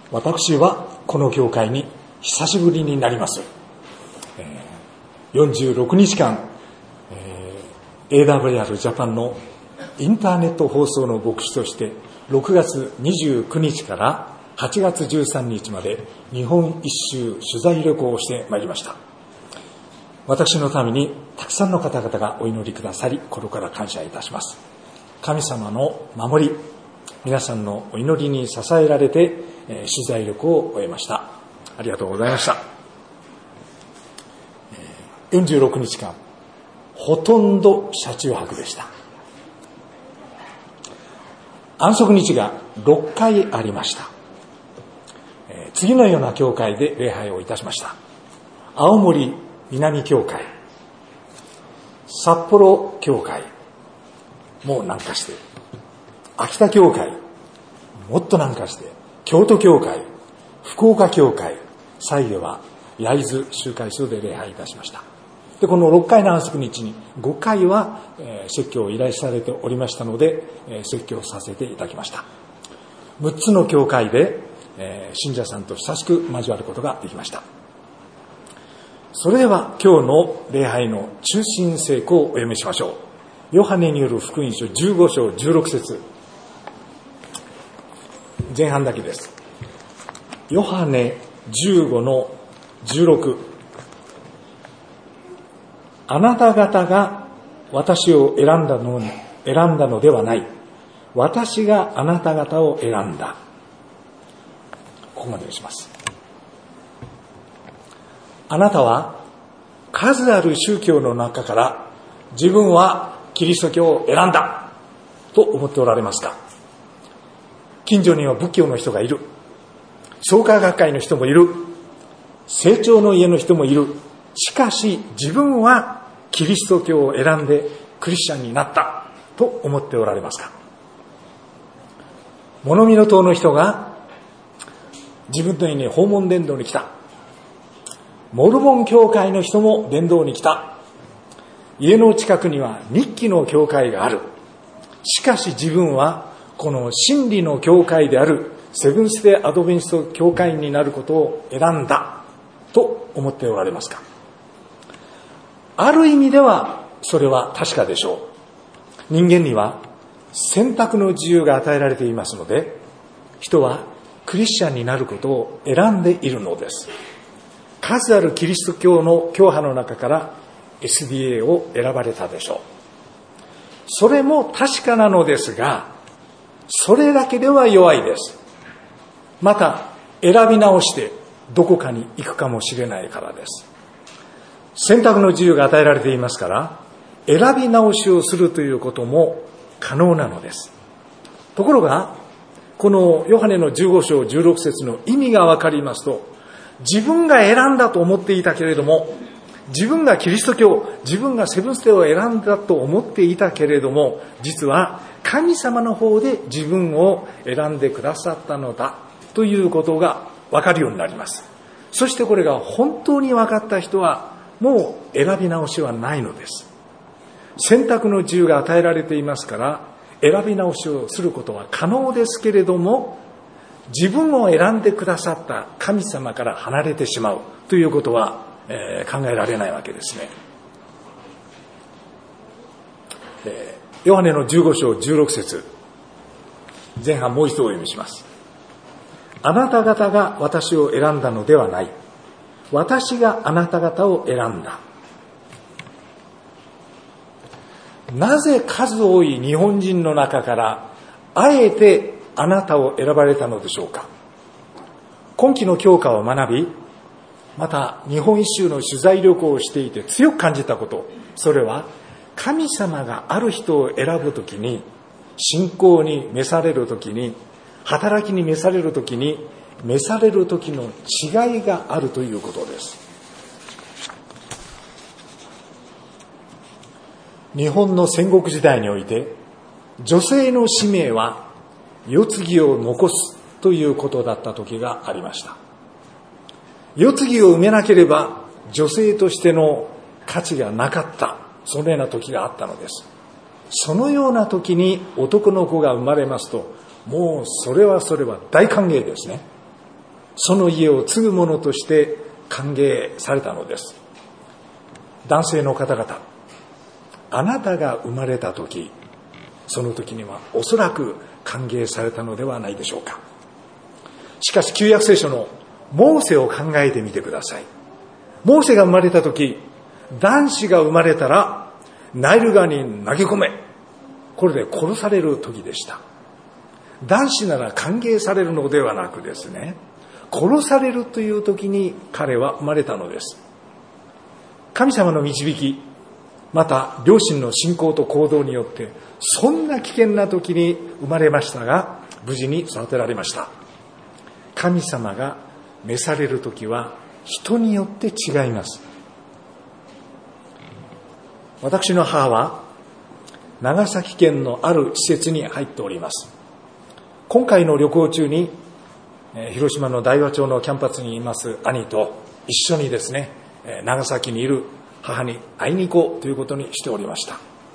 私はこの教会に久しぶりになります。46日間、AWR ジャパンのインターネット放送の牧師として6月29日から8月13日まで日本一周取材旅行をしてまいりました。私のためにたくさんの方々がお祈りくださり、心から感謝いたします。神様の守り、皆さんのお祈りに支えられて取材旅行を終えました。ありがとうございました。46日間、ほとんど車中泊でした。安息日が6回ありました。次のような教会で礼拝をいたしました。青森南教会、札幌教会、もう南下して、秋田教会、もっと南下して、京都教会、福岡教会、最後は焼津集会所で礼拝いたしました。で、この6回の安息日に5回は説教を依頼されておりましたので、説教させていただきました。6つの教会で信者さんと親しく交わることができました。それでは今日の礼拝の中心聖句をお読みしましょう。ヨハネによる福音書15章16節、前半だけです。ヨハネ15の16、あなた方が私を選んだのではない。私があなた方を選んだ。ここまでにします。あなたは数ある宗教の中から自分はキリスト教を選んだと思っておられますか？近所には仏教の人がいる。創価学会の人もいる。成長の家の人もいる。しかし自分はキリスト教を選んでクリスチャンになったと思っておられますか？物見の党の人が自分の家に訪問伝道に来た。モルモン教会の人も伝道に来た。家の近くには日記の教会がある。しかし自分はこの真理の教会であるセブンスデーアドベンチスト教会になることを選んだと思っておられますか？ある意味ではそれは確かでしょう。人間には選択の自由が与えられていますので、人はクリスチャンになることを選んでいるのです。数あるキリスト教の教派の中から SDA を選ばれたでしょう。それも確かなのですが、それだけでは弱いです。また選び直してどこかに行くかもしれないからです。選択の自由が与えられていますから、選び直しをするということも可能なのです。ところが、このヨハネの15章16節の意味がわかりますと、自分が選んだと思っていたけれども、自分がキリスト教、自分がセブンスデーを選んだと思っていたけれども、実は神様の方で自分を選んでくださったのだということがわかるようになります。そしてこれが本当に分かった人はもう選び直しはないのです。選択の自由が与えられていますから、選び直しをすることは可能ですけれども、自分を選んでくださった神様から離れてしまうということは、考えられないわけですね。ヨハネの15章16節、前半もう一度お読みします。あなた方が私を選んだのではない。私があなた方を選んだ。なぜ数多い日本人の中からあえてあなたを選ばれたのでしょうか？今期の教科を学び、また日本一周の取材旅行をしていて強く感じたこと、それは神様がある人を選ぶときに、信仰に召されるときに、働きに召されるときに、召されるときの違いがあるということです。日本の戦国時代において、女性の使命は世継ぎを残すということだった時がありました。世継ぎを埋めなければ女性としての価値がなかった、そのような時があったのです。そのような時に男の子が生まれますと、もうそれは大歓迎ですね。 その家を継ぐ者として歓迎されたのです。男性の方々、あなたが生まれた時、その時にはおそらく歓迎されたのではないでしょうか。しかし旧約聖書のモーセを考えてみてください。モーセが生まれた時、男子が生まれたらナイル川に投げ込め、これで殺される時でした。男子なら歓迎されるのではなくですね、殺されるという時に彼は生まれたのです。神様の導き、また両親の信仰と行動によってそんな危険な時に生まれましたが、無事に育てられました。神様が召される時は人によって違います。私の母は長崎県のある施設に入っております。今回の旅行中に広島の大和町のキャンパスにいます兄と一緒にですね、長崎にいる母に会いに行こうということにしておりました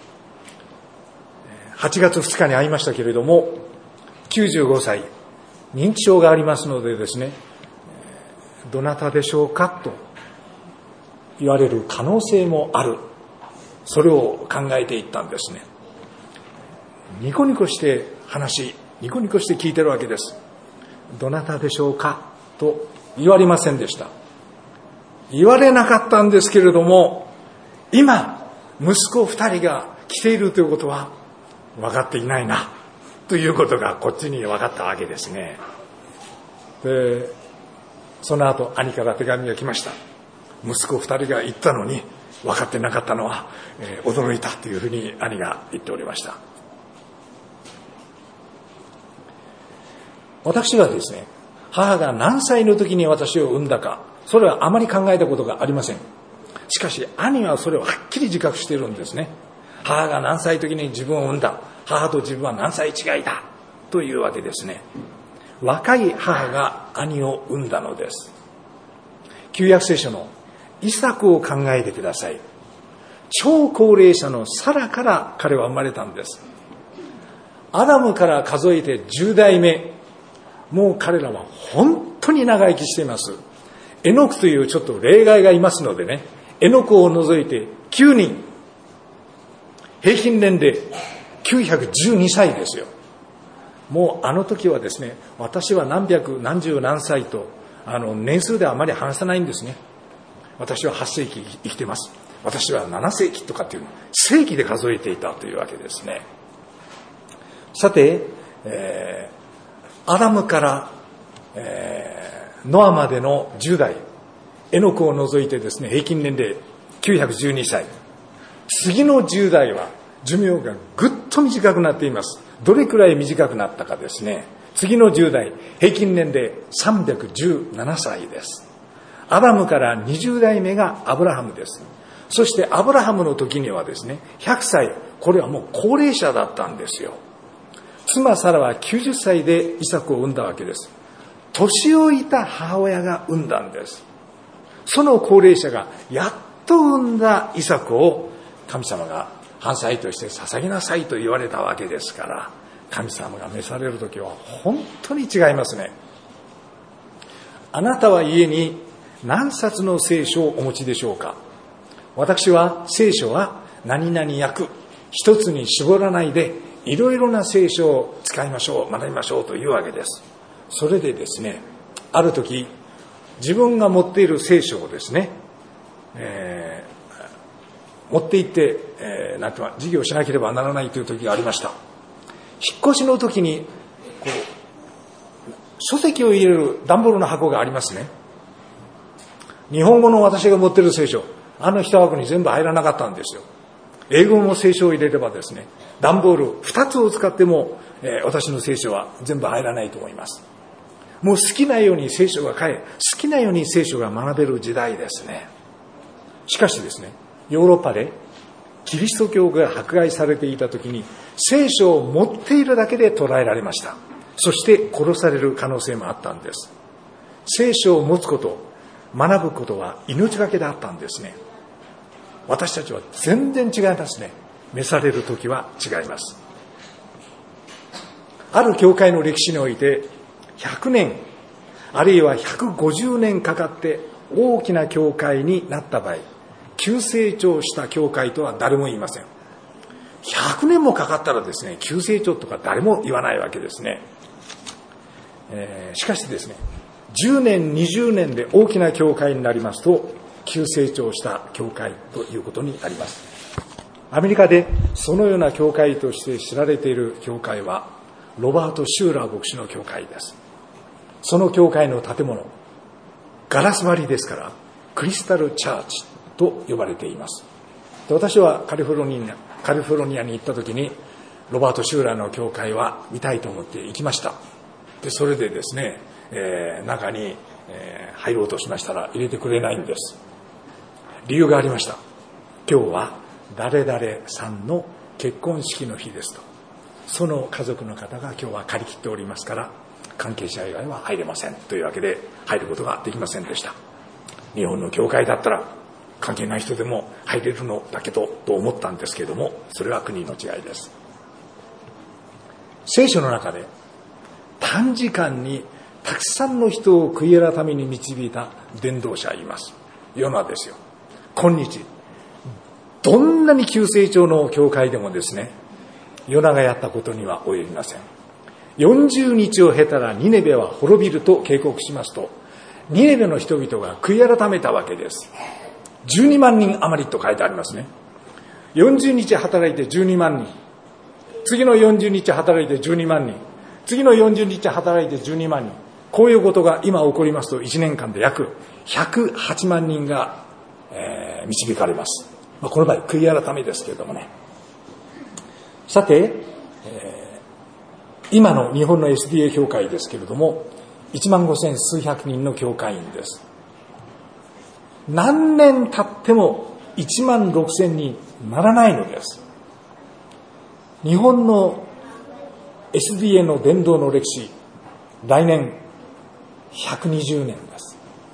。8月2日に会いましたけれども、95歳、認知症がありますのでですね、どなたでしょうかと言われる可能性もある。それを考えていったんですね。ニコニコしてニコニコして聞いてるわけです。どなたでしょうかと言われませんでした。言われなかったんですけれども、今息子2人が来ているということは分かっていないなということがこっちに分かったわけですね。で、その後兄から手紙が来ました。息子2人が言ったのに分かってなかったのは、驚いたというふうに兄が言っておりました。私はですね、母が何歳の時に私を産んだか、それはあまり考えたことがありません。しかし兄はそれをはっきり自覚しているんですね。母が何歳の時に自分を産んだ、母と自分は何歳違いだというわけですね。若い母が兄を産んだのです。旧約聖書のイサクを考えてください。超高齢者のサラから彼は生まれたんです。アダムから数えて10代目、もう彼らは本当に長生きしています。エノクというちょっと例外がいますのでね、エノクを除いて9人、平均年齢912歳ですよ。もうあの時はですね、私は何十何歳と年数ではあまり話さないんですね。私は8世紀生きてます。私は7世紀とかっていう世紀で数えていたというわけですね。さて、アダムから、ノアまでの10代、エノクを除いてですね、平均年齢912歳。次の10代は寿命がぐっと短くなっています。どれくらい短くなったかですね。次の10代、平均年齢317歳です。アダムから20代目がアブラハムです。そしてアブラハムの時にはですね、100歳、これはもう高齢者だったんですよ。妻サラは90歳でイサクを産んだわけです。年老いた母親が産んだんです。その高齢者がやっと産んだイサクを神様が半祭として捧げなさいと言われたわけですから、神様が召される時は本当に違いますね。あなたは家に何冊の聖書をお持ちでしょうか。私は聖書は何々訳一つに絞らないでいろいろな聖書を使いましょう、学びましょうというわけです。それでですね、ある時自分が持っている聖書をですね、持って行って、授業しなければならないという時がありました。引っ越しの時に書籍を入れる段ボールの箱がありますね。日本語の私が持っている聖書、一箱に全部入らなかったんですよ。英語の聖書を入れればですね、段ボール2つを使っても、私の聖書は全部入らないと思います。もう好きなように聖書が好きなように聖書が学べる時代ですね。しかしですね、ヨーロッパでキリスト教が迫害されていた時に聖書を持っているだけで捕らえられました。そして殺される可能性もあったんです。聖書を持つこと、学ぶことは命がけであったんですね。私たちは全然違いますね。召される時は違います。ある教会の歴史において100年あるいは150年かかって大きな教会になった場合、急成長した教会とは誰も言いません。100年もかかったらですね、急成長とか誰も言わないわけですね。しかしですね、10年20年で大きな教会になりますと急成長した教会ということになります。アメリカでそのような教会として知られている教会はロバート・シューラー牧師の教会です。その教会の建物、ガラス張りですからクリスタルチャーチと呼ばれています。で、私はカリフォルニアに行った時にロバート・シューラーの教会は見たいと思って行きました。で、それでですね、中に、入ろうとしましたら入れてくれないんです。理由がありました。今日は誰々さんの結婚式の日ですと。その家族の方が今日は借り切っておりますから関係者以外は入れませんというわけで入ることができませんでした。日本の教会だったら関係ない人でも入れるのだけどと思ったんですけれども、それは国の違いです。聖書の中で短時間にたくさんの人を悔い改めに導いた伝道者がいます。ヨナですよ。今日どんなに急成長の教会でもですね、ヨナがやったことには及びません。40日を経たらニネベは滅びると警告しますと、ニネベの人々が悔い改めたわけです。12万人余りと書いてありますね。40日働いて12万人、次の40日働いて12万人、次の40日働いて12万人、こういうことが今起こりますと1年間で約108万人が、導かれます。この場合悔い改めですけれどもね。さて、今の日本の SDA 教会ですけれども15000数百人の教会員です。何年経っても16000人ならないのです。日本の SDA の伝道の歴史、来年120年です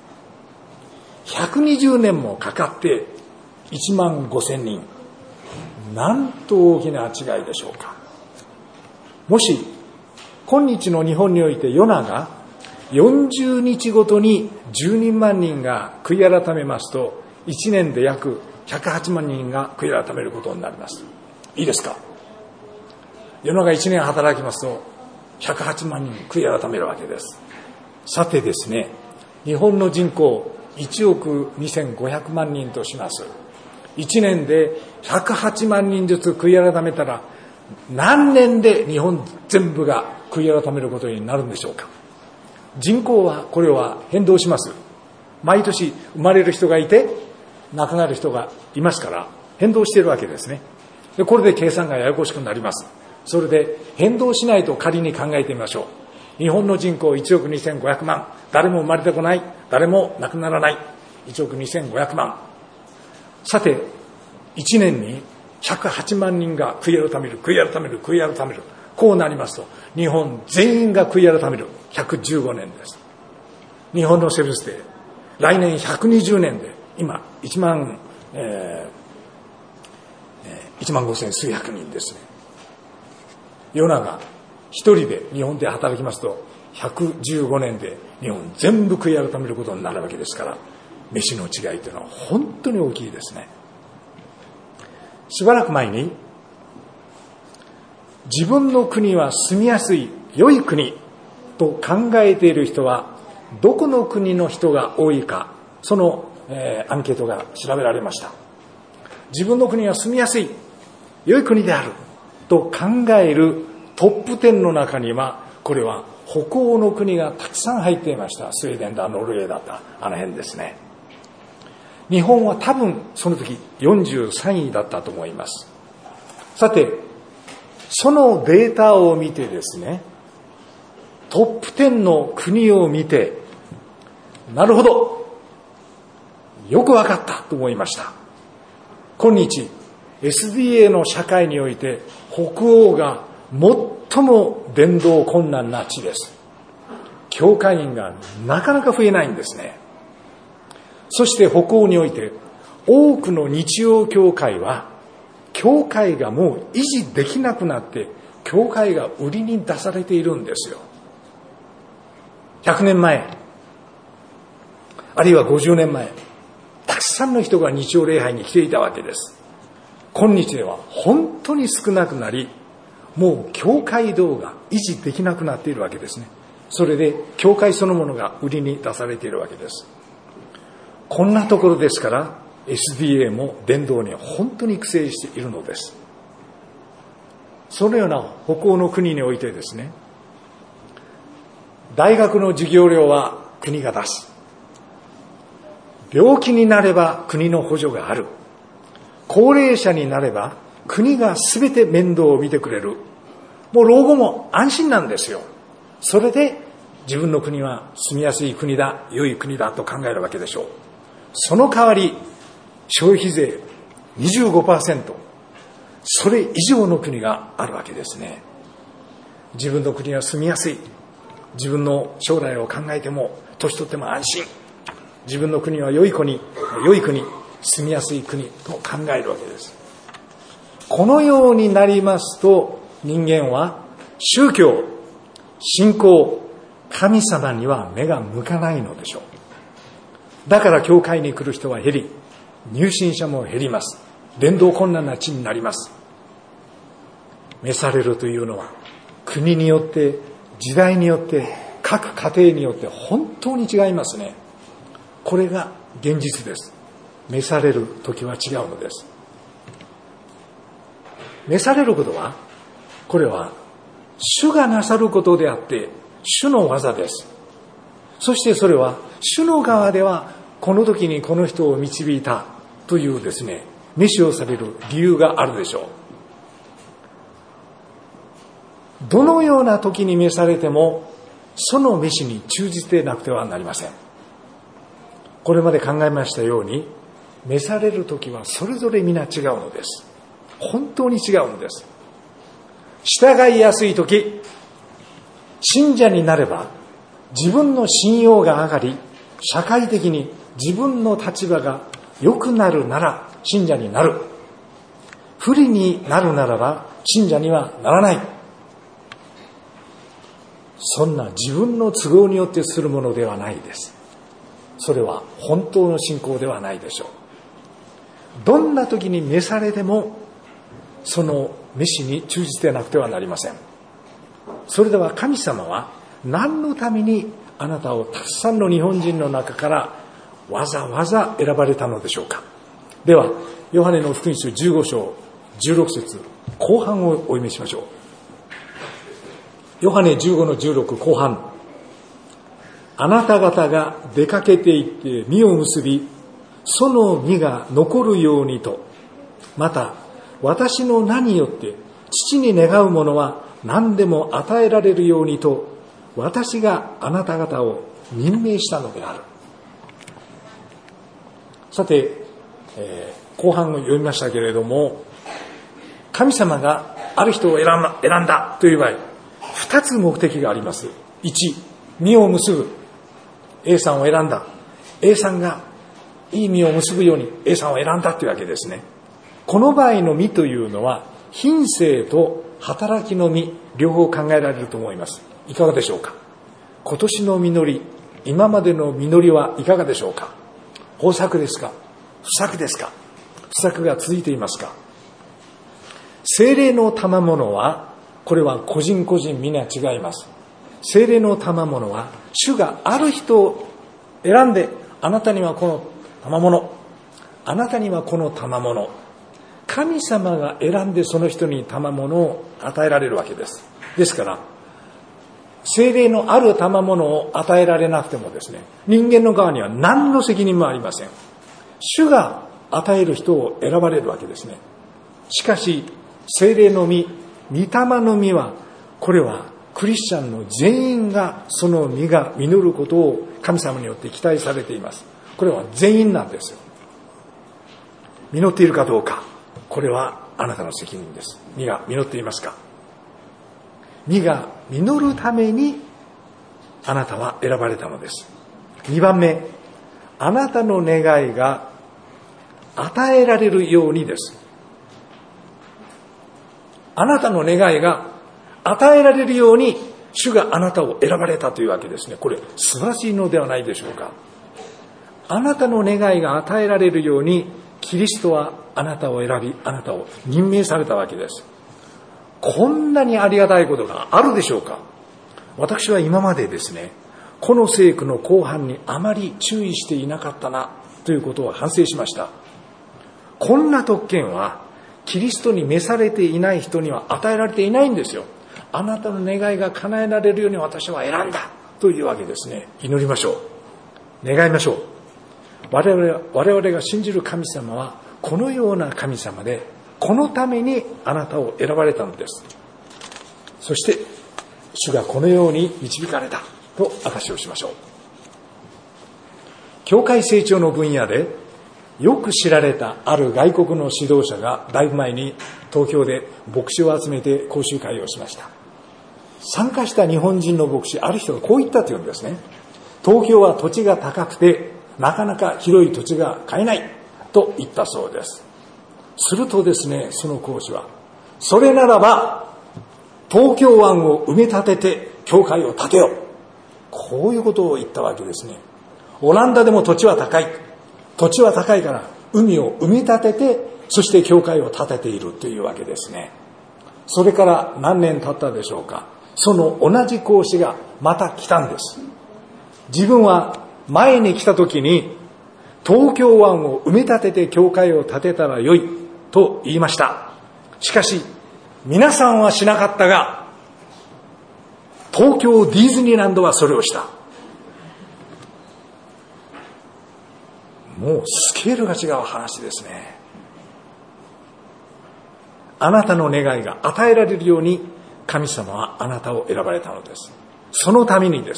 。120年もかかって15000人、なんと大きな違いでしょうか。もし今日の日本においてヨナが40日ごとに12万人が悔い改めますと、1年で約108万人が悔い改めることになります。いいですか。ヨナが1年働きますと108万人悔い改めるわけです。さてですね、日本の人口1億2500万人とします。1年で108万人ずつ悔い改めたら何年で日本全部が悔い改めることになるんでしょうか。人口はこれは変動します。毎年生まれる人がいて亡くなる人がいますから変動しているわけですね。で、これで計算がややこしくなります。それで変動しないと仮に考えてみましょう。日本の人口1億2500万、誰も生まれてこない、誰も亡くならない、1億2500万。さて1年に108万人が悔い改める、悔い改める、悔い改める、こうなりますと日本全員が悔い改める115年です。日本のセブンスデー来年120年で今1万5000数百人ですね。ヨナが一人で日本で働きますと115年で日本全部悔い改めることになるわけですから、飯の違いというのは本当に大きいですね。しばらく前に自分の国は住みやすい良い国と考えている人はどこの国の人が多いか、その、アンケートが調べられました。自分の国は住みやすい良い国であると考えるトップ10の中には、これは北欧の国がたくさん入っていました。スウェーデンだ、ノルウェーだった、あの辺ですね。日本は多分その時43位だったと思います。さてそのデータを見てですね、トップ10の国を見て、なるほど、よくわかったと思いました。今日 SDA の社会において北欧が最も伝道困難な地です。教会員がなかなか増えないんですね。そして北欧において多くの日曜教会は教会がもう維持できなくなって教会が売りに出されているんですよ。100年前あるいは50年前、たくさんの人が日曜礼拝に来ていたわけです。今日では本当に少なくなり、もう教会堂が維持できなくなっているわけですね。それで教会そのものが売りに出されているわけです。こんなところですから SDA も伝道に本当に苦戦しているのです。そのような北欧の国においてですね、大学の授業料は国が出す。病気になれば国の補助がある。高齢者になれば国が全て面倒を見てくれる。もう老後も安心なんですよ。それで自分の国は住みやすい国だ、良い国だと考えるわけでしょう。その代わり消費税 25%、それ以上の国があるわけですね。自分の国は住みやすい。自分の将来を考えても年取っても安心。自分の国は良い国、住みやすい国と考えるわけです。このようになりますと、人間は宗教、信仰、神様には目が向かないのでしょう。だから教会に来る人は減り、入信者も減ります。伝道困難な地になります。召されるというのは国によって、時代によって、各家庭によって本当に違いますね。これが現実です。召される時は違うのです。召されることは、これは主がなさることであって主の技です。そしてそれは主の側ではこの時にこの人を導いたというですね、召しをされる理由があるでしょう。どのような時に召されてもその召しに忠実でなくてはなりません。これまで考えましたように、召される時はそれぞれ皆違うのです。本当に違うのです。従いやすい時、信者になれば自分の信用が上がり、社会的に自分の立場が良くなるなら信者になる。不利になるならば信者にはならない。そんな自分の都合によってするものではないです。それは本当の信仰ではないでしょう。どんな時に召されてもその召しに忠実でなくてはなりません。それでは神様は何のためにあなたをたくさんの日本人の中からわざわざ選ばれたのでしょうか。ではヨハネの福音書15章16節後半をお読みしましょう。ヨハネ15の16後半。あなた方が出かけて行って実を結び、その実が残るようにと、また私の名によって父に願うものは何でも与えられるようにと、私があなた方を任命したのである。さて、後半を読みましたけれども、神様がある人を選んだという場合、2つ目的があります。1、実を結ぶ。A さんを選んだ。A さんがいい実を結ぶように A さんを選んだというわけですね。この場合の実というのは品性と働きの実両方考えられると思います。いかがでしょうか。今年の実り、今までの実りはいかがでしょうか。豊作ですか、不作ですか。不作が続いていますか。聖霊の賜物は、これは個人個人皆違います。聖霊の賜物は主がある人を選んで、あなたにはこの賜物、あなたにはこの賜物、神様が選んでその人に賜物を与えられるわけです。ですから聖霊のある賜物を与えられなくてもですね、人間の側には何の責任もありません。主が与える人を選ばれるわけですね。しかし聖霊の実、御霊の実は、これはクリスチャンの全員がその実が実ることを神様によって期待されています。これは全員なんですよ。実っているかどうか、これはあなたの責任です。実が実っていますか。実が実るためにあなたは選ばれたのです。2番目、あなたの願いが与えられるようにです。あなたの願いが与えられるように主があなたを選ばれたというわけですね。これ素晴らしいのではないでしょうか。 あなたの願いが与えられるように、キリストはあなたを選び、あなたを任命されたわけです。こんなにありがたいことがあるでしょうか。私は今までですね、この聖句の後半にあまり注意していなかったなということを反省しました。こんな特権はキリストに召されていない人には与えられていないんですよ。あなたの願いが叶えられるように私は選んだというわけですね。祈りましょう。願いましょう。我々が信じる神様はこのような神様で、このためにあなたを選ばれたのです。そして主がこのように導かれたと証しをしましょう。教会成長の分野でよく知られたある外国の指導者がだいぶ前に東京で牧師を集めて講習会をしました。参加した日本人の牧師、ある人がこう言ったというんですね。東京は土地が高くてなかなか広い土地が買えないと言ったそうです。するとですね、その講師は、それならば東京湾を埋め立てて教会を建てよう、こういうことを言ったわけですね。オランダでも土地は高い。土地は高いから海を埋め立てて、そして教会を建てているというわけですね。それから何年経ったでしょうか。その同じ講師がまた来たんです。自分は前に来た時に東京湾を埋め立てて教会を建てたらよいと言いました。しかし皆さんはしなかったが、東京ディズニーランドはそれをした。もうスケールが違う話ですね。あなたの願いが与えられるように神様はあなたを選ばれたのです。そのためにです。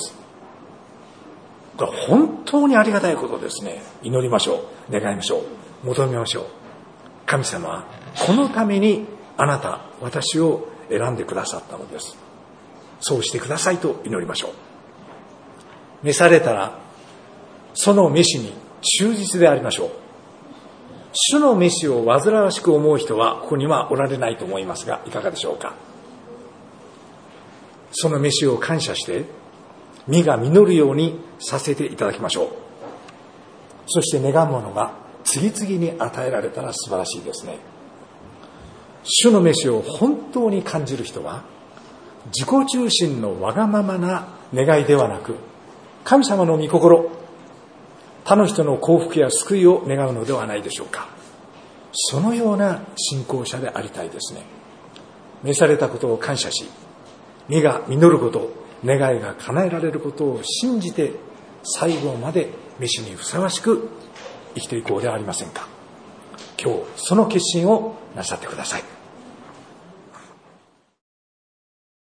本当にありがたいことですね。祈りましょう。願いましょう。求めましょう。神様はこのためにあなた、私を選んでくださったのです。そうしてくださいと祈りましょう。召されたらその召しに忠実でありましょう。主の召しを煩わしく思う人はここにはおられないと思いますが、いかがでしょうか。その召しを感謝して実が実るようにさせていただきましょう。そして願うものが次々に与えられたら素晴らしいですね。主の召しを本当に感じる人は自己中心のわがままな願いではなく、神様の御心、他の人の幸福や救いを願うのではないでしょうか。そのような信仰者でありたいですね。召されたことを感謝し、実が実ること、願いが叶えられることを信じて、最後まで召しにふさわしく生きていこうではありませんか。今日その決心をなさってください。